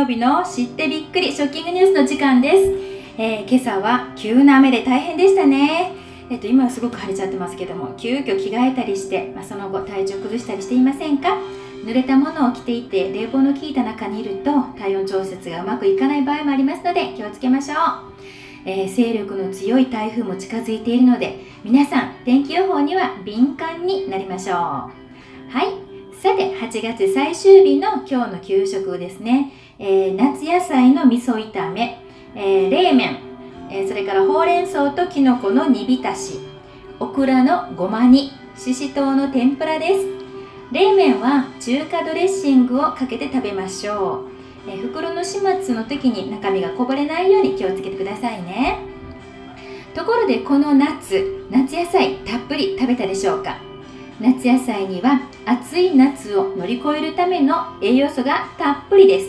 日の知ってびっくりショッキングニュースの時間です。今朝は急な雨で大変でしたね。今はすごく晴れちゃってますけども、急遽着替えたりして、その後体調崩したりしていませんか？濡れたものを着ていて冷房の効いた中にいると体温調節がうまくいかない場合もありますので気をつけましょう。勢力の強い台風も近づいているので、皆さん天気予報には敏感になりましょう。はい、さて8月最終日の今日の給食ですね。夏野菜の味噌炒め、冷麺、それからほうれん草ときのこの煮浸し、オクラのごま煮、ししとうの天ぷらです。冷麺は中華ドレッシングをかけて食べましょう。袋の始末の時に中身がこぼれないように気をつけてくださいね。ところでこの夏野菜たっぷり食べたでしょうか？夏野菜には暑い夏を乗り越えるための栄養素がたっぷりです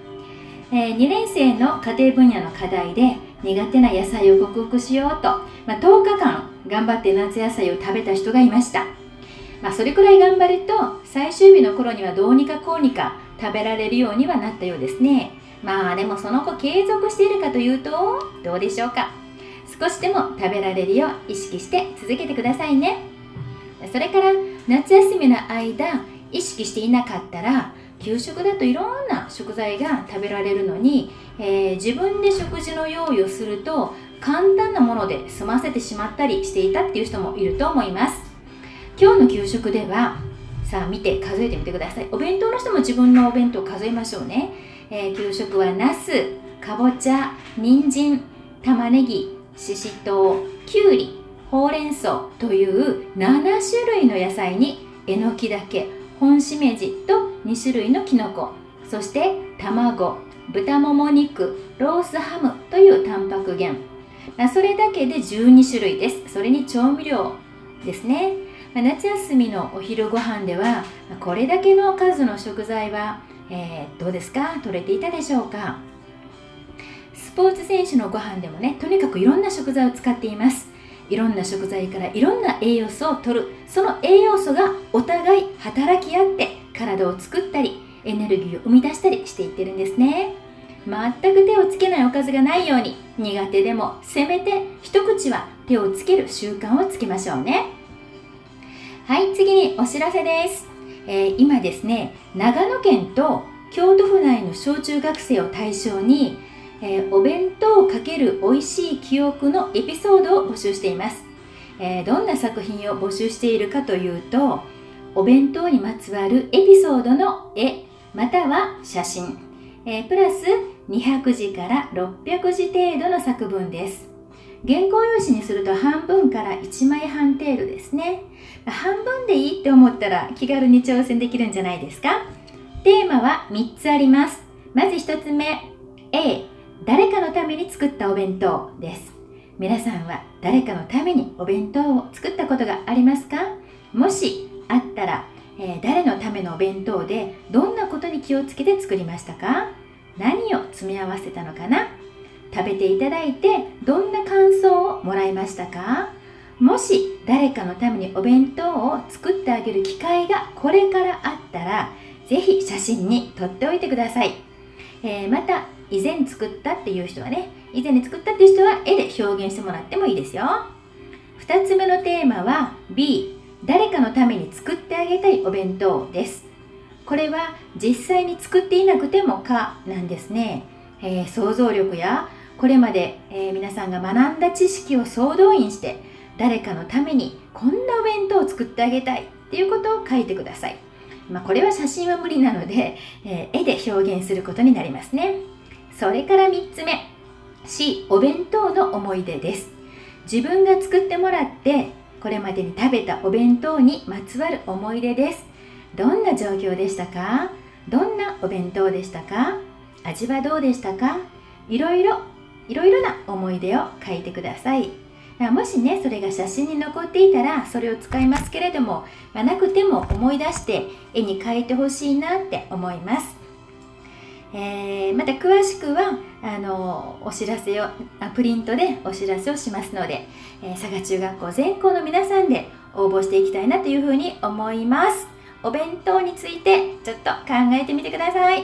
。2年生の家庭分野の課題で苦手な野菜を克服しようと、10日間頑張って夏野菜を食べた人がいました。それくらい頑張ると最終日の頃にはどうにかこうにか食べられるようにはなったようですね。でもその後継続しているかというとどうでしょうか？少しでも食べられるよう意識して続けてくださいね。それから夏休みの間意識していなかったら給食だといろんな食材が食べられるのに、自分で食事の用意をすると簡単なもので済ませてしまったりしていたっていう人もいると思います。今日の給食ではさあ見て数えてみてください。お弁当の人も自分のお弁当を数えましょうね。給食はナス、かぼちゃ、人参、玉ねぎ、ししとう、きゅうり、ほうれん草という7種類の野菜にえのきだけ、本しめじと2種類のきのこ、そして卵、豚もも肉、ロースハムというタンパク源、それだけで12種類です。それに調味料ですね。夏休みのお昼ご飯ではこれだけの数の食材は、どうですか？取れていたでしょうか？スポーツ選手のご飯でもね、とにかくいろんな食材を使っています。いろんな食材からいろんな栄養素を取る。その栄養素がお互い働き合って体を作ったりエネルギーを生み出したりしていってるんですね。全く手をつけないおかずがないように、苦手でもせめて一口は手をつける習慣をつけましょうね。はい、次にお知らせです。今ですね、長野県と京都府内の小中学生を対象に、お弁当をかける美味しい記憶のエピソードを募集しています。どんな作品を募集しているかというと、お弁当にまつわるエピソードの絵または写真、プラス200字から600字程度の作文です。原稿用紙にすると半分から1枚半程度ですね。半分でいいって思ったら気軽に挑戦できるんじゃないですか？テーマは3つあります。まず1つ目、A、誰かのために作ったお弁当です。皆さんは誰かのためにお弁当を作ったことがありますか？もしあったら、誰のためのお弁当でどんなことに気をつけて作りましたか？何を詰め合わせたのかな？食べていただいてどんな感想をもらいましたか？もし誰かのためにお弁当を作ってあげる機会がこれからあったら、ぜひ写真に撮っておいてください。また以前作ったっていう人はね、以前に作ったっていう人は絵で表現してもらってもいいですよ。2つ目のテーマは B、 誰かのために作ってあげたいお弁当です。これは実際に作っていなくても可なんですね。想像力やこれまで、皆さんが学んだ知識を総動員して誰かのためにこんなお弁当を作ってあげたいっていうことを書いてください。これは写真は無理なので、絵で表現することになりますね。それから3つ目 C、 お弁当の思い出です。自分が作ってもらってこれまでに食べたお弁当にまつわる思い出です。どんな状況でしたか？どんなお弁当でしたか？味はどうでしたか？いろいろな思い出を書いてください。もしね、それが写真に残っていたらそれを使いますけれども、なくても思い出して絵に描いてほしいなって思います。また詳しくはお知らせをプリントでお知らせをしますので、佐賀中学校全校の皆さんで応募していきたいなというふうに思います。お弁当についてちょっと考えてみてください。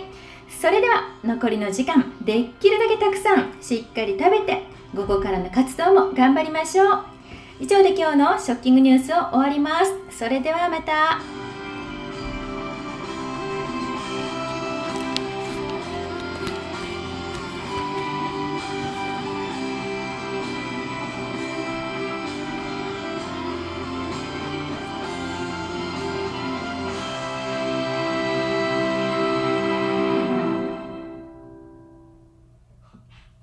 それでは残りの時間、できるだけたくさんしっかり食べて、午後からの活動も頑張りましょう。以上で今日のショッキングニュースを終わります。それではまた。